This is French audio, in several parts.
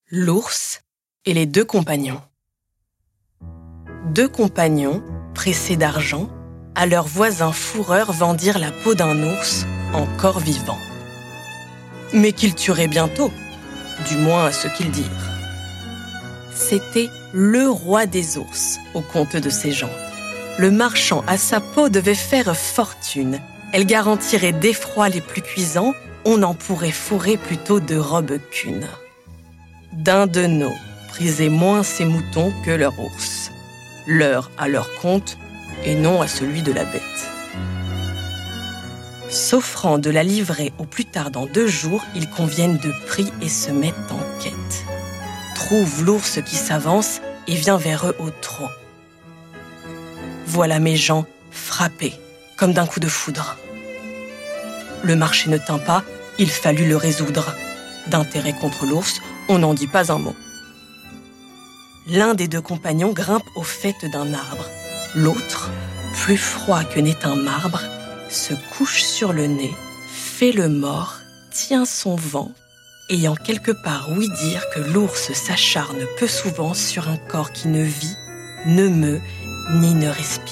L'ours et les deux compagnons. Deux compagnons, pressés d'argent, à leurs voisins fourreurs vendirent la peau d'un ours encore vivant. Mais qu'ils tueraient bientôt, du moins à ce qu'ils dirent. C'était le roi des ours, au compte de ces gens. Le marchand à sa peau devait faire fortune. Elle garantirait d'effrois les plus cuisants, on en pourrait fourrer plutôt de robes qu'une. D'un de nos prisait moins ses moutons que leur ours, leur à leur compte et non à celui de la bête. S'offrant de la livrer au plus tard dans 2 jours, ils conviennent de prix et se mettent en quête. Trouvent l'ours qui s'avance et vient vers eux au trot. Voilà mes gens frappés, comme d'un coup de foudre. Le marché ne tint pas, il fallut le résoudre. D'intérêt contre l'ours, on n'en dit pas un mot. L'un des deux compagnons grimpe au faîte d'un arbre. L'autre, plus froid que n'est un marbre, se couche sur le nez, fait le mort, tient son vent, ayant quelque part ouï dire que l'ours s'acharne peu souvent sur un corps qui ne vit, ne meut, ni ne respire.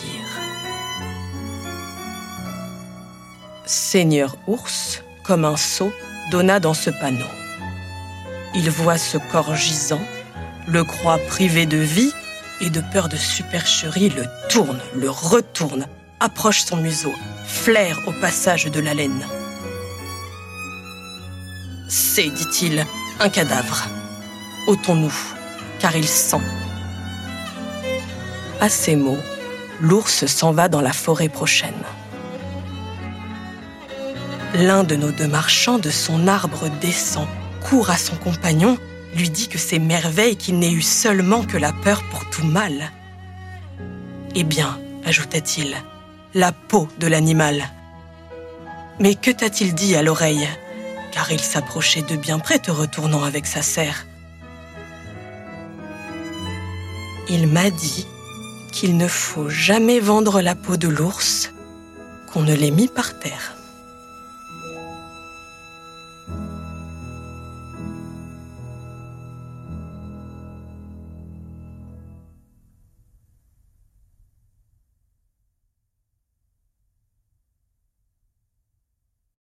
Seigneur ours, comme un sot, donna dans ce panneau. Il voit ce corps gisant, le croit privé de vie, et de peur de supercherie le tourne, le retourne, approche son museau, flaire au passage de la laine. C'est, dit-il, un cadavre. Ôtons-nous, car il sent. À ces mots, l'ours s'en va dans la forêt prochaine. L'un de nos deux marchands de son arbre descend, court à son compagnon, lui dit que c'est merveille qu'il n'ait eu seulement que la peur pour tout mal. Eh bien, ajouta-t-il, la peau de l'animal. Mais que t'a-t-il dit à l'oreille ? Car il s'approchait de bien près te retournant avec sa serre. Il m'a dit qu'il ne faut jamais vendre la peau de l'ours, qu'on ne l'ait mis par terre.